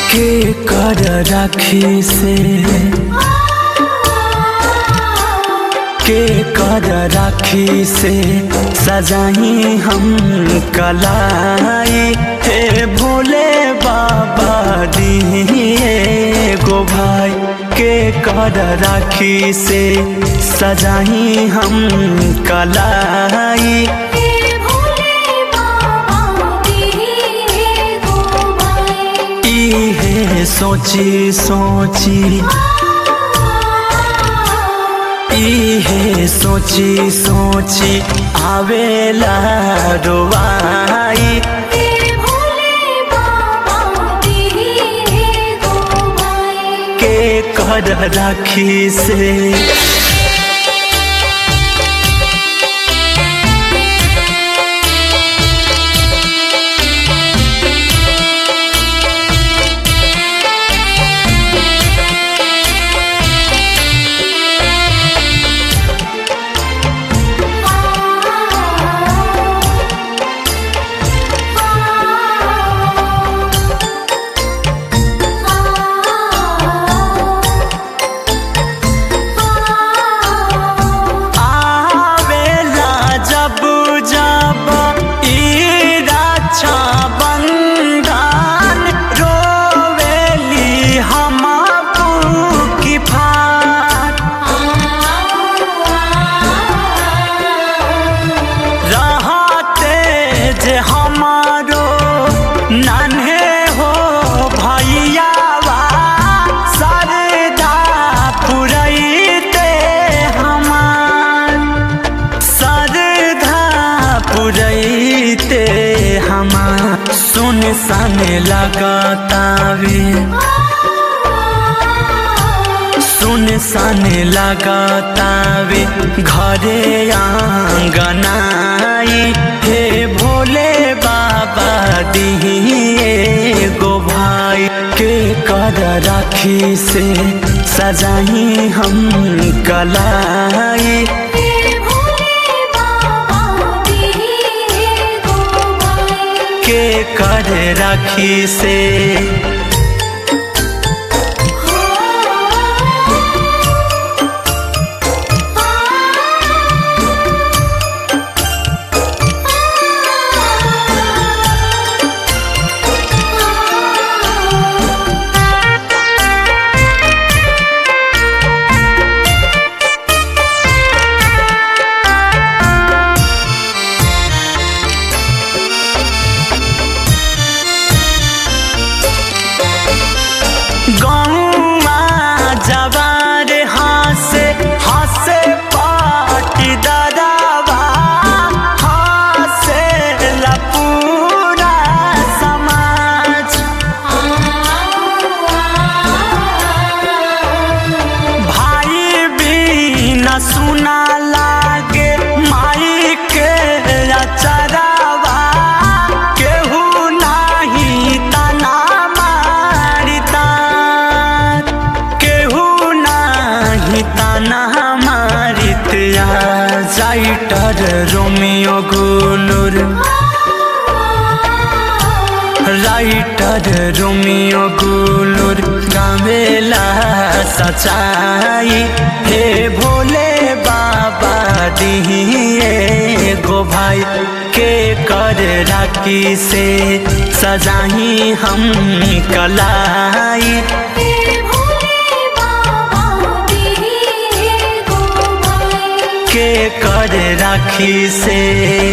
के कर राखी से के कर राखी से सजाई हम कलाई। हे भोले बाबा दिए गो भाई के कर राखी से सजाई हम कलाई। इहे सोची सोची इहे सोची सोची आवेला रोवाई। के कर राखी से हमारो नान्हे हो भैयावा सरधा पुरैते हमार सरधा पुरैते हमार। सुन सन लगातावे सुन सन लगातावे घरे आंगनाई। हे भोले बाबा दिए गो भाई के कर राखी से सजाई हम कलाई। के कर राखी से जवार हासे हासे पाटी दरावा हासे लपूरा समाज। भाई भी न सुना लागे माई के अचरावा केहू नाही तना मारिता ताना मारित राइटर रोमियो गुलुर राइटर रोमियो गुलुर गावेला सच्चाई। हे भोले बाबा दिए गो भाई के कर राखी से सजाई हम कलाई। के कर राखी से